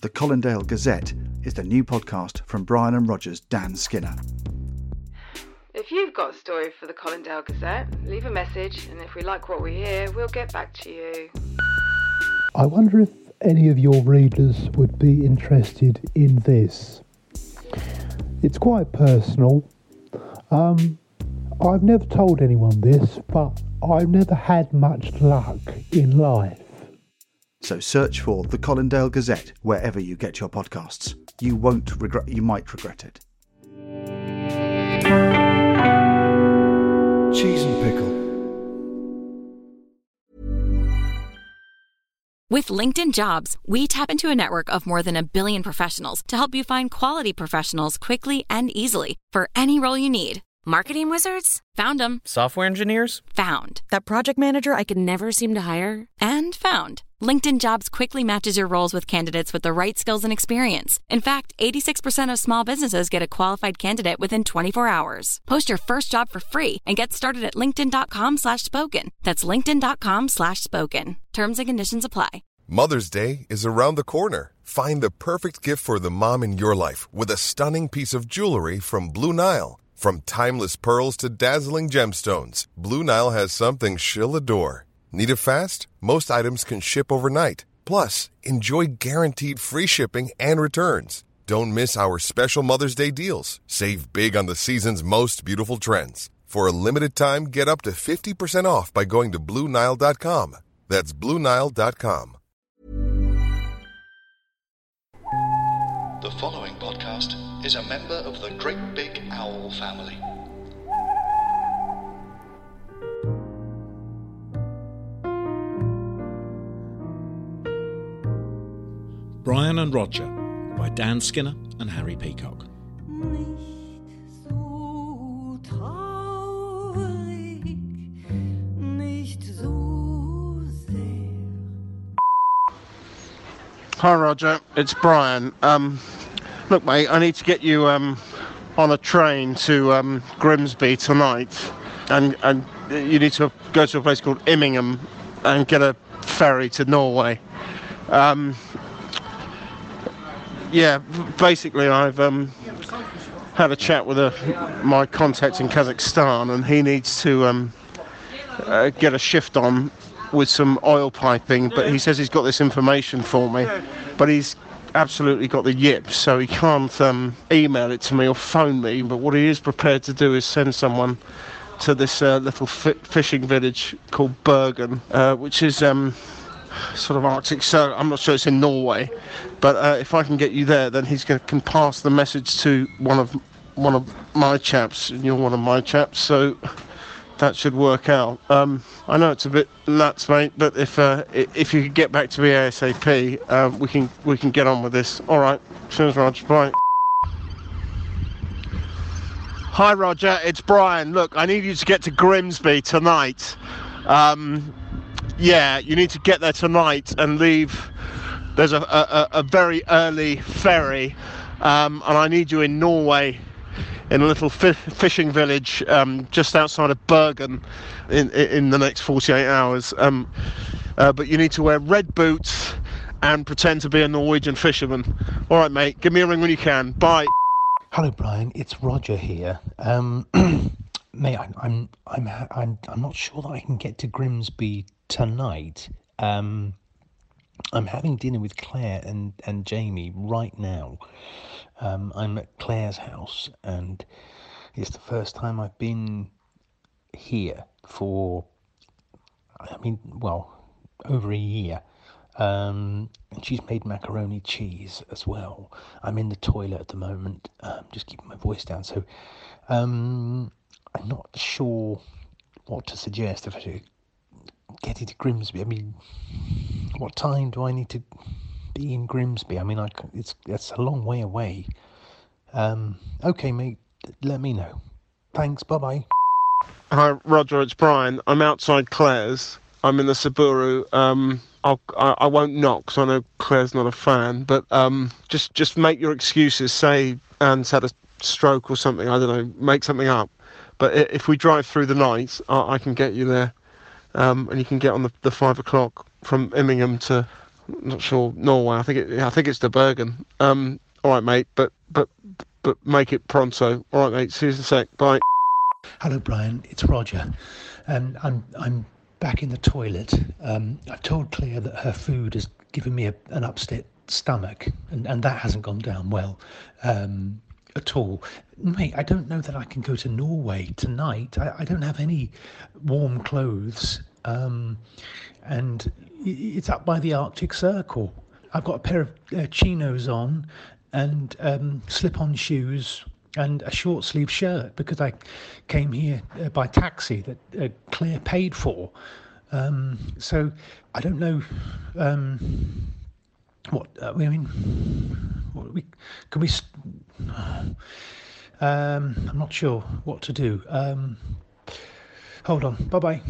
The Colindale Gazette is the new podcast from Brian and Roger's Dan Skinner. If you've got a story for the Colindale Gazette, leave a message, and if we like what we hear, we'll get back to you. I wonder if any of your readers would be interested in this. It's quite personal. I've never told anyone this, but I've never had much luck in life. So search for The Colindale Gazette wherever you get your podcasts. You might regret it. Cheese and pickle. With LinkedIn Jobs, we tap into a network of more than 1 billion professionals to help you find quality professionals quickly and easily for any role you need. Marketing wizards? Found them. Software engineers? Found. That project manager I could never seem to hire? And found. LinkedIn Jobs quickly matches your roles with candidates with the right skills and experience. In fact, 86% of small businesses get a qualified candidate within 24 hours. Post your first job for free and get started at linkedin.com/spoken. That's linkedin.com/spoken. Terms and conditions apply. Mother's Day is around the corner. Find the perfect gift for the mom in your life with a stunning piece of jewelry from Blue Nile. From timeless pearls to dazzling gemstones, Blue Nile has something she'll adore. Need it fast? Most items can ship overnight. Plus, enjoy guaranteed free shipping and returns. Don't miss our special Mother's Day deals. Save big on the season's most beautiful trends. For a limited time, get up to 50% off by going to BlueNile.com. That's BlueNile.com. The following podcast is a member of the Great Big Owl family. Brian and Roger by Dan Skinner and Harry Peacock. Hi Roger, it's Brian. Look mate, I need to get you on a train to Grimsby tonight, and you need to go to a place called Immingham and get a ferry to Norway. Yeah, basically I've had a chat with my contact in Kazakhstan, and he needs to get a shift on with some oil piping, but he says he's got this information for me, but he's absolutely got the yips, so he can't email it to me or phone me. But what he is prepared to do is send someone to this little fishing village called Bergen, which is sort of Arctic. So I'm not sure it's in Norway, but if I can get you there, then can pass the message to one of my chaps, and you're one of my chaps, so that should work out. I know it's a bit nuts, mate, but if you could get back to me ASAP, we can get on with this. All right, cheers, Roger. Bye. Hi, Roger. It's Brian. Look, I need you to get to Grimsby tonight. Yeah, you need to get there tonight and leave. There's a very early ferry, and I need you in Norway, in a little fishing village just outside of Bergen in the next 48 hours. But you need to wear red boots and pretend to be a Norwegian fisherman. All right, mate. Give me a ring when you can. Bye. Hello, Brian. It's Roger here. Mate, I'm not sure that I can get to Grimsby tonight. I'm having dinner with Claire and Jamie right now. I'm at Claire's house, and it's the first time I've been here for, over a year. And she's made macaroni cheese as well. I'm in the toilet at the moment, just keeping my voice down. So I'm not sure what to suggest if I should get into Grimsby. I mean, what time do I need to be in Grimsby? I mean, it's a long way away. Okay, mate, let me know. Thanks, bye-bye. Hi, Roger, it's Brian. I'm outside Claire's. I'm in the Subaru. I won't knock, because I know Claire's not a fan, but just make your excuses. Say Anne's had a stroke or something, I don't know, make something up. But if we drive through the night, I can get you there, and you can get on the 5 o'clock from Immingham to not sure. Norway. I think it's the Bergen. All right, mate. But make it pronto. All right, mate. See you in a sec. Bye. Hello, Brian. It's Roger. I'm back in the toilet. I've told Claire that her food has given me an upset stomach, and that hasn't gone down well at all. Mate, I don't know that I can go to Norway tonight. I don't have any warm clothes, and it's up by the Arctic Circle. I've got a pair of chinos on and slip-on shoes and a short-sleeve shirt because I came here by taxi that Claire paid for. So I don't know I'm not sure what to do. Hold on. Bye-bye.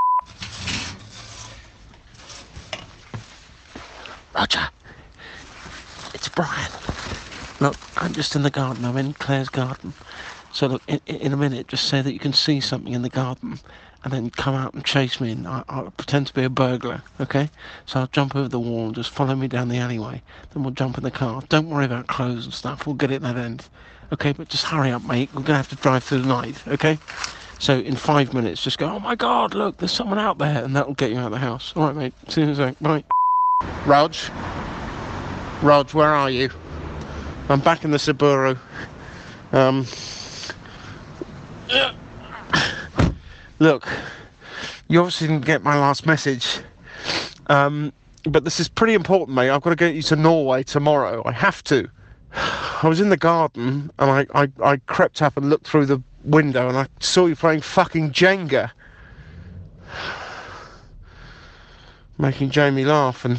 Roger, it's Brian. Look, I'm just in the garden. I'm in Claire's garden. So look, in a minute, just say that you can see something in the garden and then come out and chase me, and I'll pretend to be a burglar, okay? So I'll jump over the wall and just follow me down the alleyway. Then we'll jump in the car. Don't worry about clothes and stuff. We'll get it at that end. Okay, but just hurry up, mate. We're going to have to drive through the night, okay? So in 5 minutes, just go, oh my God, look, there's someone out there, and that'll get you out of the house. All right, mate. See you in a sec. Bye. Rog, where are you? I'm back in the Subaru. Look, you obviously didn't get my last message, but this is pretty important, mate. I've got to get you to Norway tomorrow. I have to. I was in the garden and I crept up and looked through the window and I saw you playing fucking Jenga, making Jamie laugh and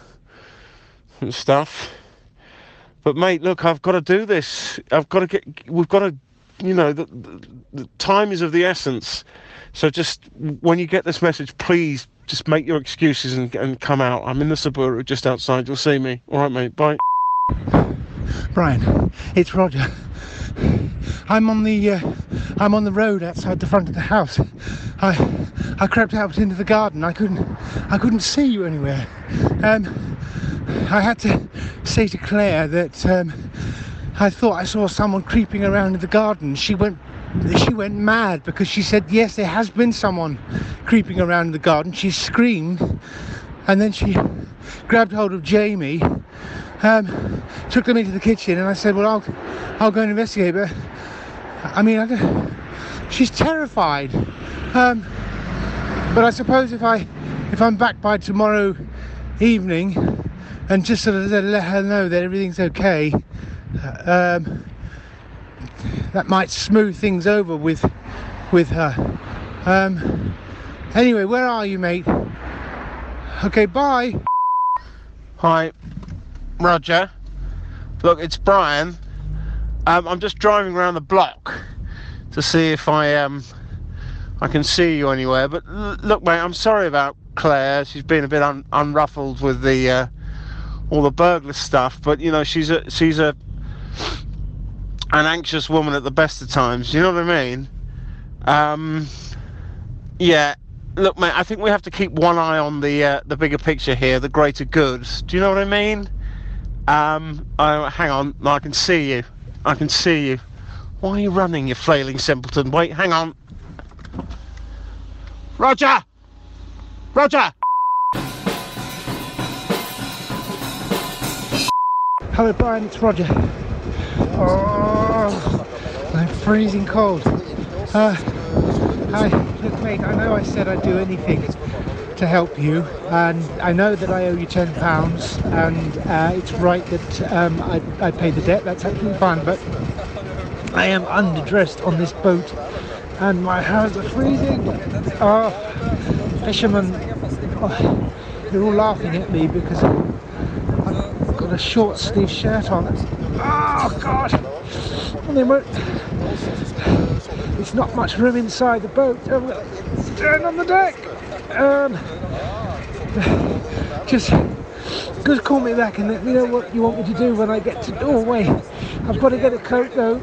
stuff. But mate, look, I've got to do this. We've got to, you know, the time is of the essence. So just, when you get this message, please just make your excuses and come out. I'm in the Subaru just outside. You'll see me. All right, mate. Bye. Brian, it's Roger. I'm on the road outside the front of the house. I crept out into the garden. I couldn't see you anywhere. I had to say to Claire that I thought I saw someone creeping around in the garden. She went mad because she said, yes, there has been someone creeping around in the garden. She screamed, and then she grabbed hold of Jamie, took them into the kitchen, and I said, well, I'll go and investigate. But I mean, she's terrified. But I suppose if I'm back by tomorrow evening and just sort of let her know that everything's okay, that might smooth things over with her. Anyway, where are you, mate? Okay, bye. Hi, Roger. Look, it's Brian. I'm just driving around the block to see if I can see you anywhere. But look, mate, I'm sorry about Claire. She's been a bit unruffled with the all the burglar stuff. But you know, she's an anxious woman at the best of times. You know what I mean? Yeah. Look, mate, I think we have to keep one eye on the bigger picture here, the greater good. Do you know what I mean? Hang on. No, I can see you. I can see you. Why are you running, you flailing simpleton? Wait, hang on. Roger! Roger! Hello, Brian, it's Roger. Oh, I'm freezing cold. Look, mate, I know I said I'd do anything to help you, and I know that I owe you £10, and it's right that I pay the debt. That's absolutely fine, but I am underdressed on this boat, and my hands are freezing. Fishermen, they're all laughing at me because I've got a short sleeve shirt on. Oh God! And they won't. It's not much room inside the boat. I'm going to stand on the deck. Just call me back and let me know what you want me to do when I get to Norway. I've got to get a coat though.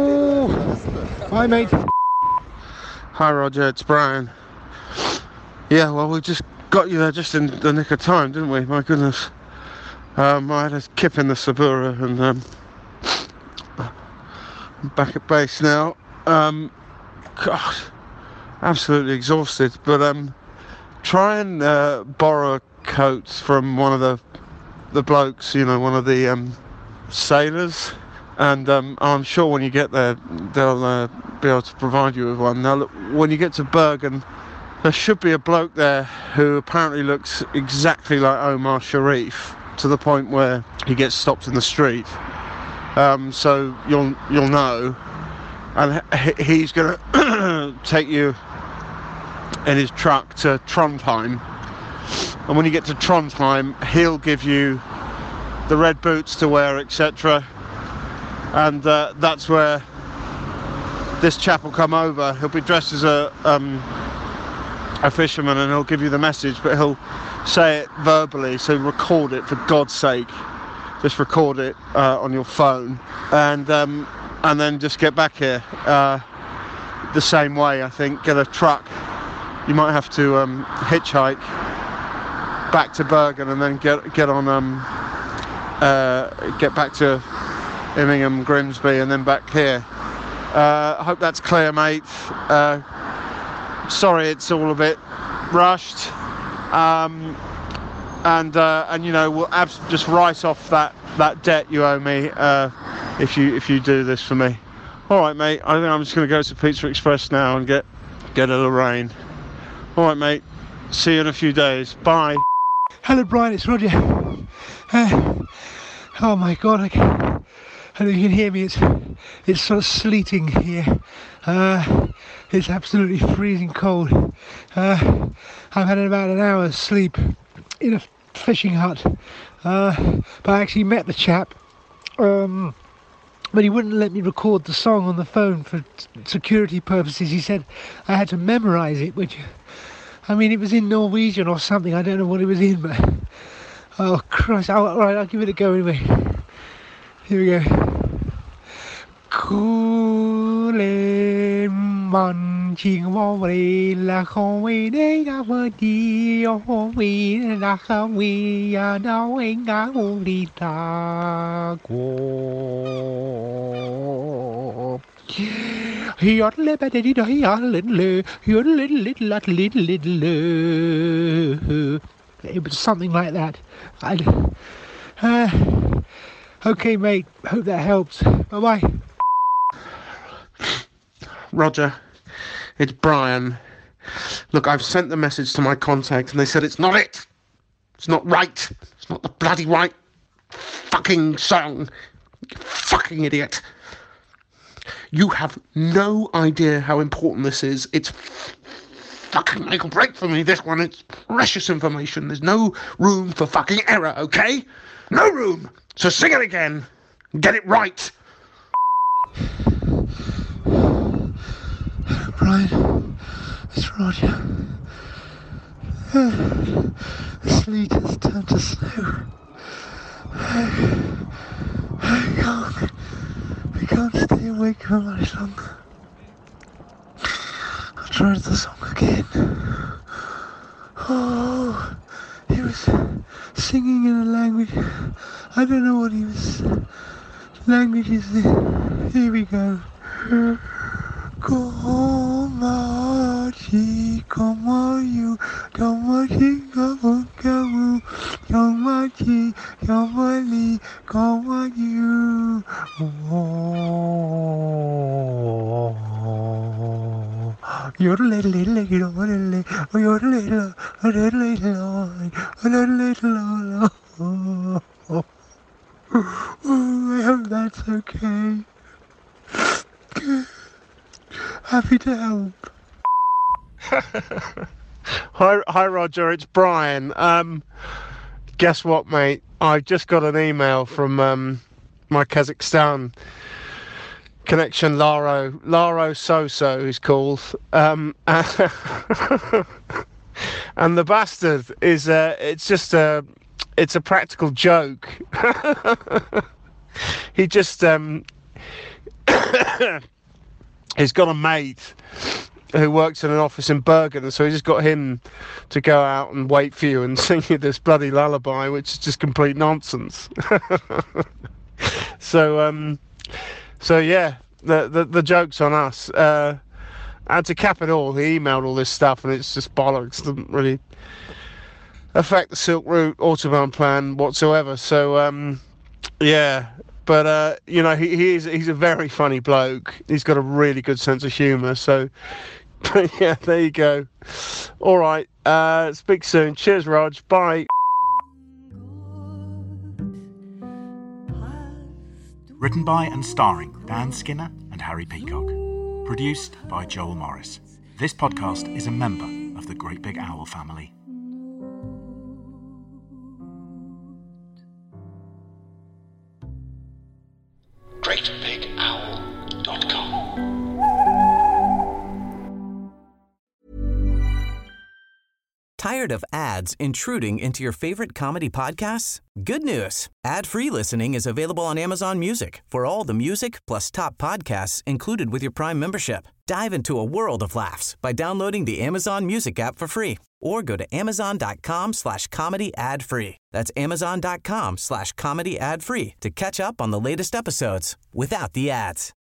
Bye, mate. Hi, Roger. It's Brian. Yeah, well, we just got you there just in the nick of time, didn't we? My goodness. I had a kip in the Sabura and I'm back at base now. God, absolutely exhausted. But try and borrow a coat from one of the blokes, you know, one of the sailors. And I'm sure when you get there, they'll be able to provide you with one. Now, look, when you get to Bergen, there should be a bloke there who apparently looks exactly like Omar Sharif, to the point where he gets stopped in the street. So you'll know, and he's going to take you in his truck to Trondheim. And when you get to Trondheim, he'll give you the red boots to wear, etc. And that's where this chap will come over. He'll be dressed as a fisherman, and he'll give you the message, but he'll say it verbally, so record it, for God's sake. Just record it on your phone, and then just get back here the same way. I think get a truck. You might have to hitchhike back to Bergen, and then get back to Immingham, Grimsby, and then back here. I hope that's clear, mate. Sorry, it's all a bit rushed. And you know, we'll just write off that debt you owe me if you do this for me. All right, mate. I think I'm just going to go to Pizza Express now and get a Lorraine. All right, mate. See you in a few days. Bye. Hello, Brian. It's Roger. Oh my God! I don't know if you can hear me. It's sort of sleeting here. It's absolutely freezing cold. I've had about an hour's sleep in a fishing hut, but I actually met the chap, but he wouldn't let me record the song on the phone for security purposes. He said I had to memorise it, which, I mean, it was in Norwegian or something. I don't know what it was in, but oh Christ! Right, I'll give it a go anyway. Here we go. Mòn chiên vô vì là không vì đấy đã vơi đi không vì là không vì đâu anh đã muốn đi ta của Hjót lê bê đi đó hjót lên lê hjót lên lát lên lê. It was something like that. Okay, mate, hope that helps. Bye bye. Roger, it's Brian. Look, I've sent the message to my contact and they said it's not it. It's not right. It's not the bloody right fucking song. You fucking idiot. You have no idea how important this is. It's fucking make or break for me, this one. It's precious information. There's no room for fucking error, okay? No room. So sing it again. Get it right. Brian, it's Roger. The sleet has turned to snow. I can't stay awake for much longer. I'll try the song again. Oh, he was singing in a language. I don't know what he was. Language is the. Here we go. Como you, como you. You're a little, I hope that's okay. Happy to help. Hi Roger, it's Brian. Guess what, mate? I just got an email from my Kazakhstan connection, Laro Soso, he's called. And the bastard is it's a practical joke. He just he's got a mate who works in an office in Bergen, so he just got him to go out and wait for you and sing you this bloody lullaby, which is just complete nonsense. So yeah, the joke's on us. And to cap it all, he emailed all this stuff, and it's just bollocks. It doesn't really affect the Silk Route Autobahn plan whatsoever. So yeah. But, he's a very funny bloke. He's got a really good sense of humour. So, yeah, there you go. All right. Speak soon. Cheers, Rog. Bye. Written by and starring Dan Skinner and Harry Peacock. Produced by Joel Morris. This podcast is a member of the Great Big Owl family. Tired of ads intruding into your favorite comedy podcasts? Good news. Ad-free listening is available on Amazon Music for all the music plus top podcasts included with your Prime membership. Dive into a world of laughs by downloading the Amazon Music app for free or go to amazon.com/comedy ad-free. That's amazon.com/comedy ad-free to catch up on the latest episodes without the ads.